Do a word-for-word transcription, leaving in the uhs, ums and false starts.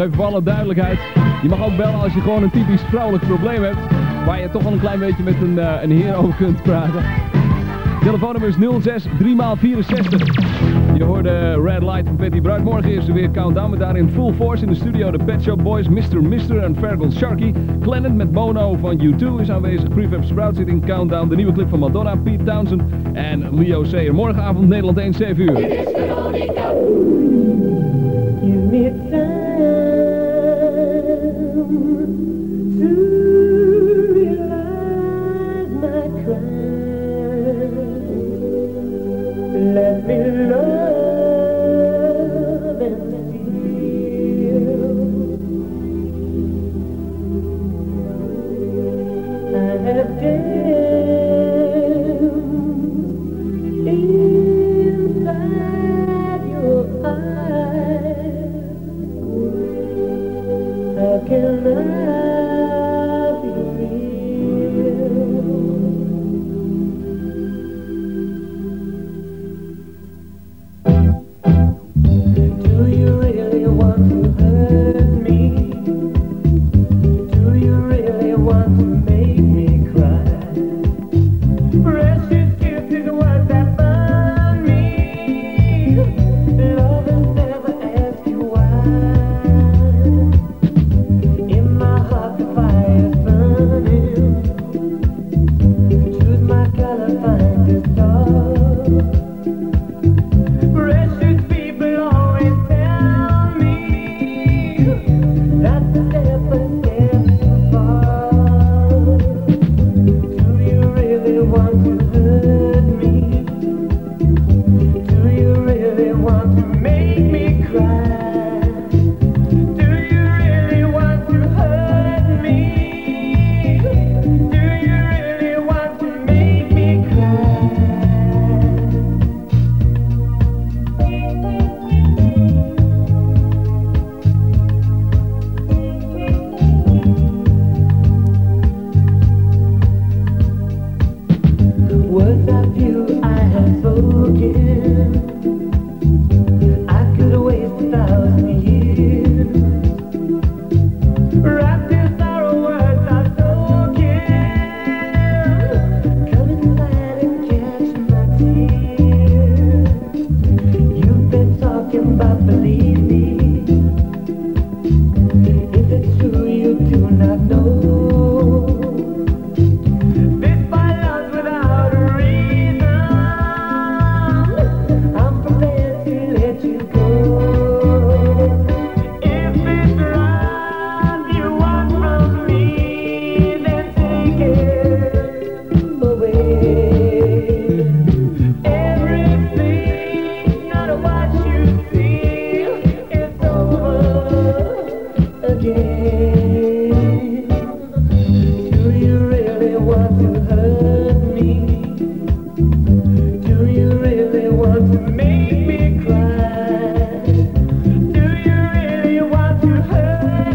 even voor alle duidelijkheid. Je mag ook bellen als je gewoon een typisch vrouwelijk probleem hebt. Waar je toch wel een klein beetje met een, uh, een heer over kunt praten. Telefoonnummer is nul zes drie maal vierenzestig. Je hoorde Red Light van Patty Bright. Morgen is er weer Countdown met daarin full force in de studio. De Pet Shop Boys, mister Mister en Fergal Sharkey. Planet met Bono van U twee is aanwezig. Prefab Sprout zit in Countdown. De nieuwe clip van Madonna, Pete Townsend en Leo Sayer. Morgenavond Nederland één, zeven uur. Give me time to realize my crime. Let me love and feel. I have danced inside your eyes. How can I be real? Do you really want to hurt me? Do you really want to make me cry? Precious kisses, what that burn me. Lovers never ask you why. In my heart the fire's burning. Choose my color, find the star. Precious people always tell me that the step a step too far. Do you really want to hurt me? Do you really want to make me cry? Do you really want to hurt me? Do you really want to make me cry? Words of you I have spoken.